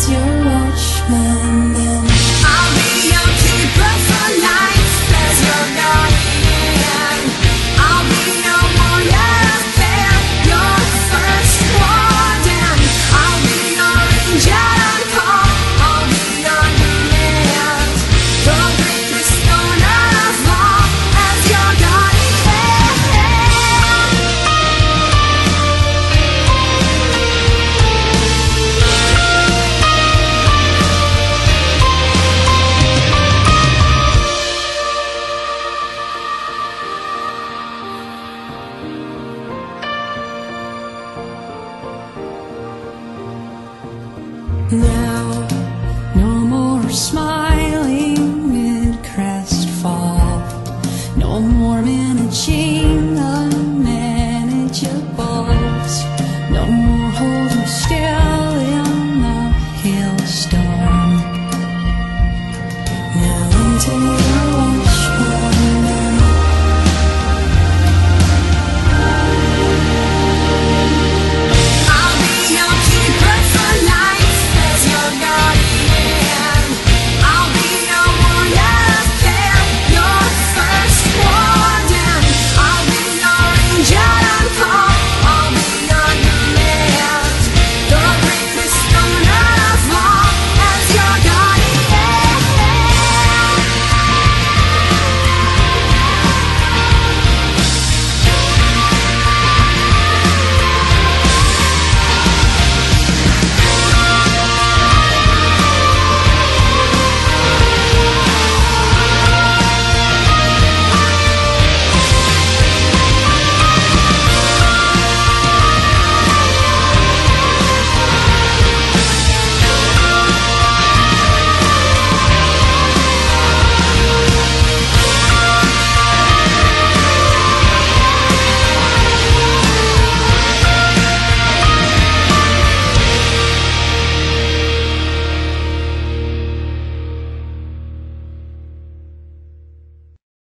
as your watchman, then I'll be your keeper for life as your guardian. I'll be your warrior of faith, your first warden. I'll be your angel on call, I'll be your command. The greatest honor of all as your guardian. now no more smile.